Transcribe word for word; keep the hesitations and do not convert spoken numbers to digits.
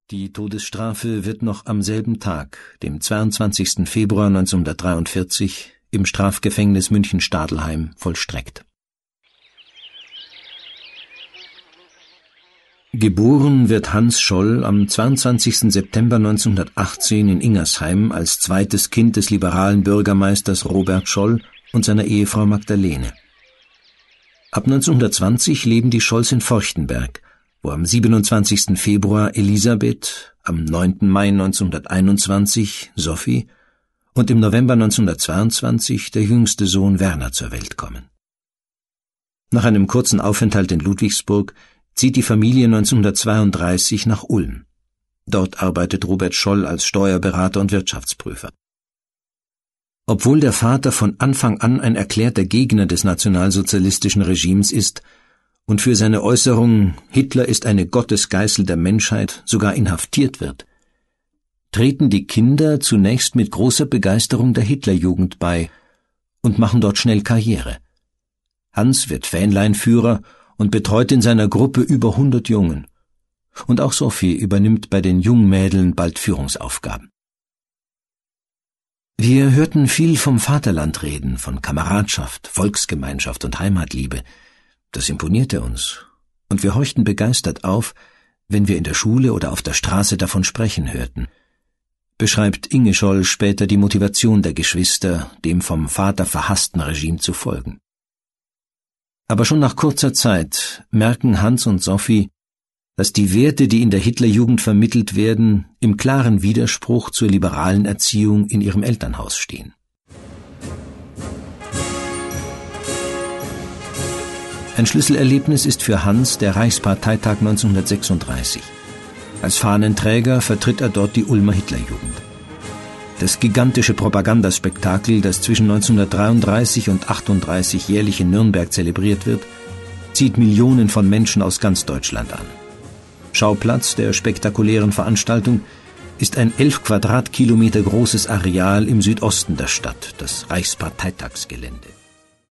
Die Todesstrafe wird noch am selben Tag, dem zweiundzwanzigsten Februar neunzehnhundertdreiundvierzig, im Strafgefängnis München-Stadelheim vollstreckt. Geboren wird Hans Scholl am zweiundzwanzigsten September neunzehnhundertachtzehn in Ingersheim als zweites Kind des liberalen Bürgermeisters Robert Scholl und seiner Ehefrau Magdalene. Ab neunzehnhundertzwanzig leben die Scholls in Forchtenberg, wo am siebenundzwanzigsten Februar Elisabeth, am neunten Mai neunzehnhunderteinundzwanzig Sophie und im November neunzehnhundertzweiundzwanzig der jüngste Sohn Werner zur Welt kommen. Nach einem kurzen Aufenthalt in Ludwigsburg zieht die Familie neunzehnhundertzweiunddreißig nach Ulm. Dort arbeitet Robert Scholl als Steuerberater und Wirtschaftsprüfer. Obwohl der Vater von Anfang an ein erklärter Gegner des nationalsozialistischen Regimes ist und für seine Äußerung »Hitler ist eine Gottesgeißel der Menschheit« sogar inhaftiert wird, treten die Kinder zunächst mit großer Begeisterung der Hitlerjugend bei und machen dort schnell Karriere. Hans wird Fähnleinführer und betreut in seiner Gruppe über hundert Jungen. Und auch Sophie übernimmt bei den Jungmädeln bald Führungsaufgaben. Wir hörten viel vom Vaterland reden, von Kameradschaft, Volksgemeinschaft und Heimatliebe. Das imponierte uns, und wir horchten begeistert auf, wenn wir in der Schule oder auf der Straße davon sprechen hörten, beschreibt Inge Scholl später die Motivation der Geschwister, dem vom Vater verhassten Regime zu folgen. Aber schon nach kurzer Zeit merken Hans und Sophie, dass die Werte, die in der Hitlerjugend vermittelt werden, im klaren Widerspruch zur liberalen Erziehung in ihrem Elternhaus stehen. Ein Schlüsselerlebnis ist für Hans der Reichsparteitag neunzehnhundertsechsunddreißig. Als Fahnenträger vertritt er dort die Ulmer Hitlerjugend. Das gigantische Propagandaspektakel, das zwischen neunzehnhundertdreiunddreißig und achtunddreißig jährlich in Nürnberg zelebriert wird, zieht Millionen von Menschen aus ganz Deutschland an. Schauplatz der spektakulären Veranstaltung ist ein elf Quadratkilometer großes Areal im Südosten der Stadt, das Reichsparteitagsgelände.